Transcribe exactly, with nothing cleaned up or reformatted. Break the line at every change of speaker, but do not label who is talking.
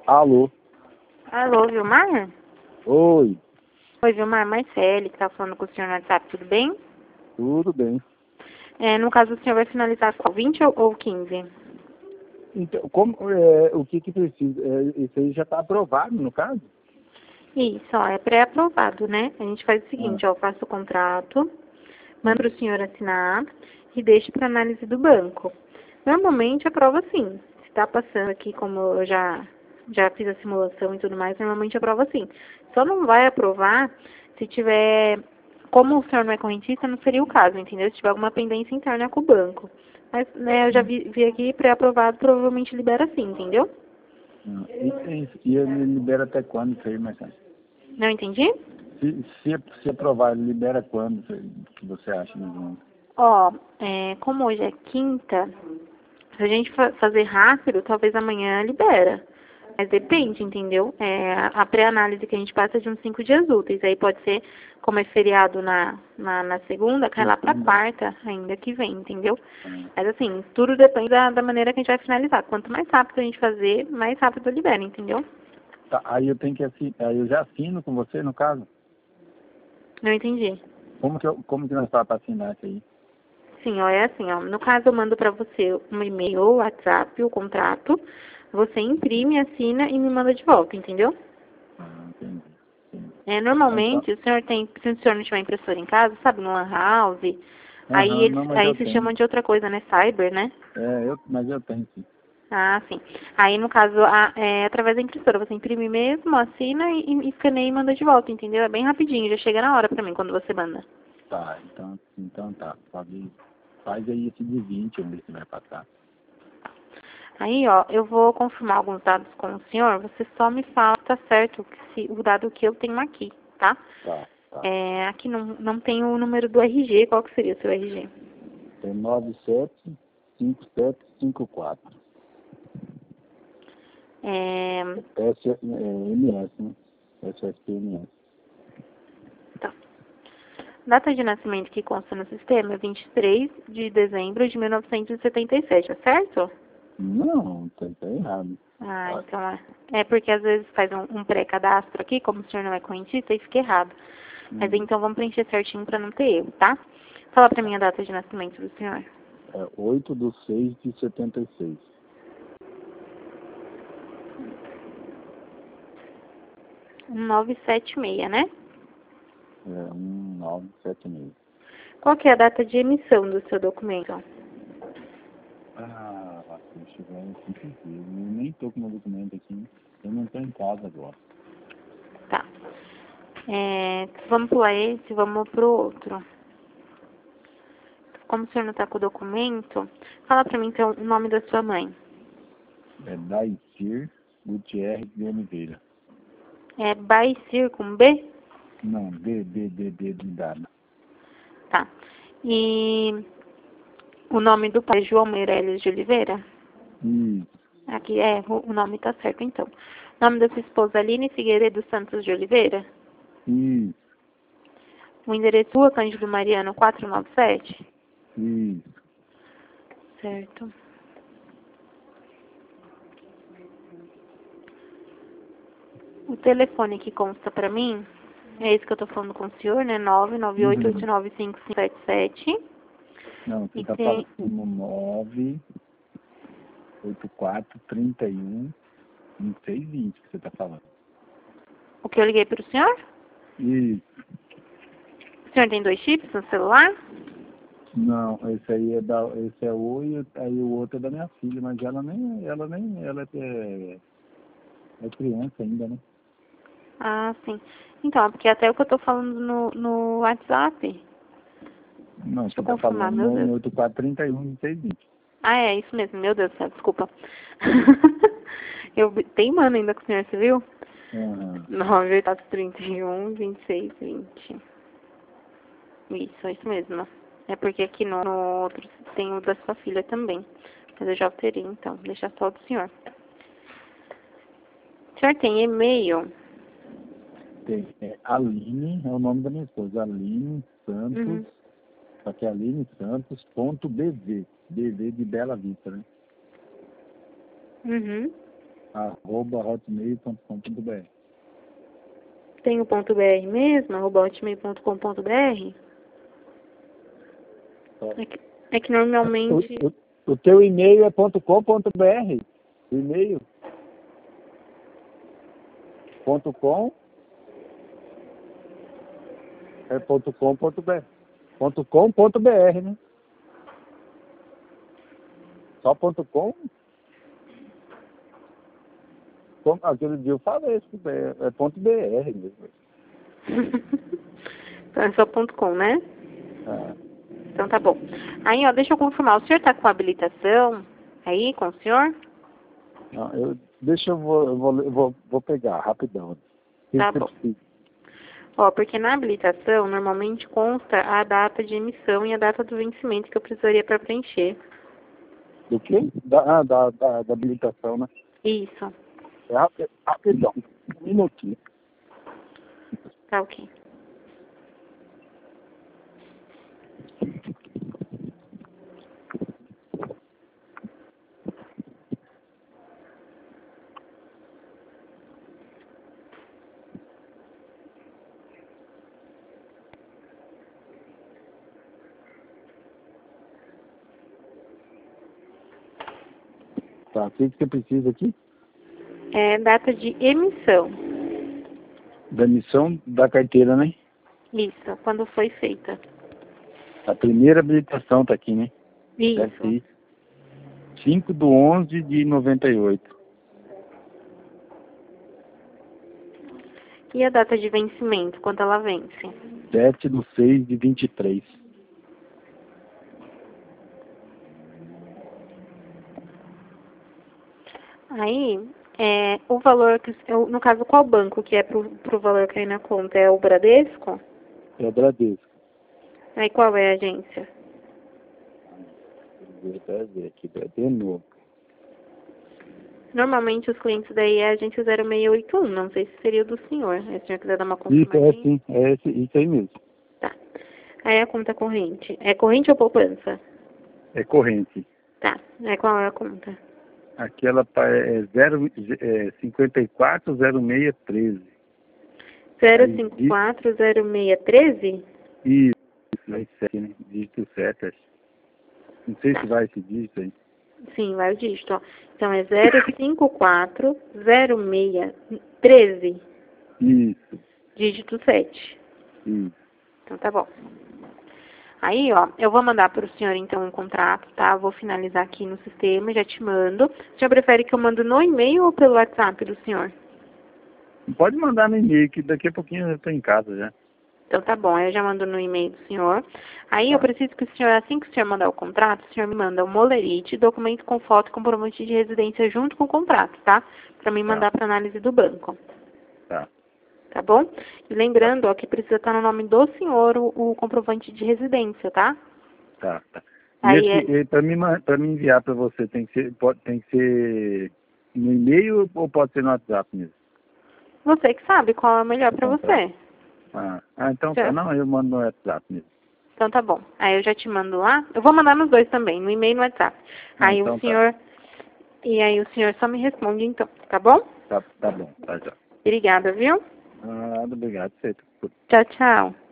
Alô?
Alô, Vilmar?
Oi,
Oi, Vilmar, Marcele, que tá falando com o senhor no WhatsApp, tudo bem?
tudo bem.
É, no caso, o senhor vai finalizar com vinte ou, ou quinze?
Então, como, é, o que que precisa? É, isso aí já está aprovado, no caso?
Isso, ó, é pré-aprovado, né? A gente faz o
Ah,
seguinte, ó, eu faço o contrato, mando para o senhor assinar e deixo para análise do banco. Normalmente aprova sim. Se está passando aqui, como eu já, já fiz a simulação e tudo mais, normalmente aprova sim. Só não vai aprovar se tiver, como o senhor não é correntista, não seria o caso, entendeu? Se tiver alguma pendência interna com o banco. Mas, né, eu já vi, vi aqui pré-aprovado, provavelmente libera sim, entendeu?
ah. E, e, e ele libera até quando isso aí, Marcelo?
Não entendi?
Se, se, se aprovar, ele libera quando, que você acha? Né?
Ó, é, como hoje é quinta, se a gente fa- fazer rápido, talvez amanhã libera. Mas depende, entendeu? É, a pré-análise que a gente passa é de uns cinco dias úteis. Aí pode ser, como é feriado na, na, na segunda, cai lá pra
Segunda.
quarta ainda que vem, entendeu?
Ah,
Mas assim, tudo depende da, da maneira que a gente vai finalizar. Quanto mais rápido a gente fazer, mais rápido libera, entendeu?
tá, aí eu tenho que assin, aí eu já assino com você, no caso?
Não entendi.
Como que, eu, como que nós estamos para assinar isso aí?
Sim, ó, é assim, ó. No caso, eu mando pra você um e-mail ou WhatsApp, o contrato. Você imprime, assina e me manda de volta, entendeu?
Ah, entendi. Entendi.
É,
Então,
normalmente, o senhor tem, se o senhor não tiver impressora em casa, sabe, no Lan House, aí
aham,
eles,
não, mas
aí
eu
se
tenho.
chamam de outra coisa, né? Cyber, né?
É, eu, mas eu tenho sim.
Ah, sim. Aí, no caso, a, é através da impressora, você imprime mesmo, assina e, e escaneia e manda de volta, entendeu? É bem rapidinho, já chega na hora pra mim quando você manda.
Tá, então, então tá. Pode, faz aí esse de vinte, vamos ver se vai passar.
Aí, ó, eu vou confirmar alguns dados com o senhor, você só me fala, tá certo, que se, o dado que eu tenho aqui, tá?
Tá, tá.
É, aqui não, não tem o número do R G, qual que seria o seu R G?
Tem nove sete cinco sete cinco quatro.
É,
S, é, M S, né? S S P M S.
tá. Data de nascimento que consta no sistema é vinte e três de dezembro de mil novecentos e setenta e sete, é certo?
Não, tá, tá errado.
Ah,
Ah,
então é. É porque às vezes faz um, um pré-cadastro aqui, como o senhor não é correntista, e fica errado. Mas
hum,
então vamos preencher certinho para não ter erro, tá? Fala pra mim a data de nascimento do senhor.
é oito de seis de setenta e seis.
mil novecentos e setenta e seis, né?
É um nove sete seis.
Qual que é a data de emissão do seu documento?
Ah, deixa eu ver, com certeza. Eu nem tô com meu documento aqui. Eu não tô em casa agora.
Tá. É, vamos pular esse, vamos pro outro. Como o senhor não tá com o documento, fala pra mim então o nome da sua mãe.
É Daicir Gutierrez de Oliveira.
É Baicir com B?
Não, D, D, D, D de dado.
Tá. E o nome do pai é João Meirelles de Oliveira?
Isso,
Aqui é, o o nome tá certo então. O nome da sua esposa Aline Figueiredo Santos de Oliveira?
isso,
O endereço Rua Cândido Mariano quatrocentos e noventa e sete?
isso.
Certo. O telefone que consta pra mim é esse que eu tô falando com o senhor, né? nove nove oito oito
Uhum.
nove cinco cinco sete sete.
Não, você
E
tá falando
tem
nove oito quatro trinta e um vinte e seis vinte que você tá falando.
o que eu liguei pro senhor?
Isso.
O senhor tem dois chips no celular?
Não, esse aí é da, esse é o e aí o outro é da minha filha, mas ela nem, ela nem, ela é, é criança ainda, né?
Ah, sim. Então, é porque até o que eu tô falando no, no WhatsApp.
Não,
Deixa eu
você tá
confirmar,
falando
meu Deus.
nove oito quatro trinta e um vinte e seis vinte.
Ah, é isso mesmo, meu Deus do céu, desculpa. Eu teimando ainda com o senhor, você viu?
Aham.
nove oito quatro trinta e um vinte e seis vinte. Isso, é isso mesmo. É porque aqui no, no outro tem o da sua filha também. Mas eu já alterei, então. Deixa só o do senhor. O senhor tem e-mail?
Tem é, Aline, é o nome da minha esposa, Aline Santos,
Uhum.
só que é Aline Santos ponto B V, B V de Bela Vista, né?
Uhum.
arroba hotmail ponto com ponto br.
Tem o ponto .br mesmo? arroba hotmail ponto com ponto br? É que, é que normalmente...
O, o, o teu e-mail é .com.br? O e-mail? Ponto .com é ponto .com ponto br. Ponto .com ponto br, né? Só ponto .com? Como, aquele dia eu falei isso, é, é ponto .br mesmo.
Então é só ponto .com, né?
Ah.
Então tá bom. Aí, ó, deixa eu confirmar. O senhor tá com habilitação aí com o senhor?
Não, eu, deixa eu vou, eu vou, eu vou, vou pegar rapidão.
Tá bom. Ó, porque na habilitação normalmente consta a data de emissão e a data do vencimento que eu precisaria para preencher.
Do quê? Da, ah, da, da, da habilitação, né?
Isso.
É rápido, rapidão. Um minutinho.
Tá ok.
Tá, o que você precisa aqui?
É data de emissão.
Da emissão da carteira, né?
Isso, quando foi feita.
A primeira habilitação tá aqui, né?
Isso.
cinco de onze de noventa e oito.
E a data de vencimento, quando ela vence?
sete de seis de vinte e três.
Aí, é, o valor, que eu, no caso, qual banco que é pro, pro valor cair na conta? É o Bradesco?
É o Bradesco.
Aí qual é a agência?
Vou até ver aqui, de novo.
Normalmente os clientes daí é a agência zero seis oito um, não sei se seria o do senhor. Se o senhor quiser dar uma
Isso, é
confirmadinha.
sim, é esse, isso aí mesmo.
Tá. Aí a conta corrente. É corrente ou poupança?
É corrente.
Tá. Aí qual é a conta?
Aquela pa- é zero, é, cinquenta e quatro zero seis treze.
zero cinco quatro zero seis treze?
Isso, vai sete, né? Dígito sete, acho. Não sei se vai esse dígito aí.
Sim, vai o dígito, ó. Então é zero cinco quatro zero seis treze,
Isso,
dígito sete.
isso.
Então tá bom. Aí, ó, eu vou mandar para o senhor, então, um contrato, tá? Vou finalizar aqui no sistema, já te mando. O senhor prefere que eu mando no e-mail ou pelo WhatsApp do senhor?
Pode mandar no e-mail, que daqui a pouquinho eu já estou em casa já.
Então tá bom, eu já mando no e-mail do senhor. Aí
Tá.
eu preciso que o senhor, assim que o senhor mandar o contrato, o senhor me manda o molerite, documento com foto e comprovante de residência junto com o contrato, tá? Para mim mandar para análise do banco.
Tá.
Tá bom? E lembrando, ó, que precisa estar no nome do senhor o, o comprovante de residência, tá?
Tá, tá. E
Aí
esse,
é...
para mim, para mim enviar para você, tem que ser, pode, tem que ser no e-mail ou pode ser no WhatsApp mesmo?
Você que sabe qual é o melhor para
Então, tá.
você.
Ah, ah, então
Tá.
tá. Não, eu mando no WhatsApp mesmo.
Então tá bom. Aí eu já te mando lá. Eu vou mandar nos dois também, no e-mail e no WhatsApp.
Ah,
Aí
então
o senhor... E aí o senhor só me responde então, tá bom?
tá. Tá, tá bom, tá já.
Obrigada, viu?
Ah, obrigado, certo.
Tchau, tchau.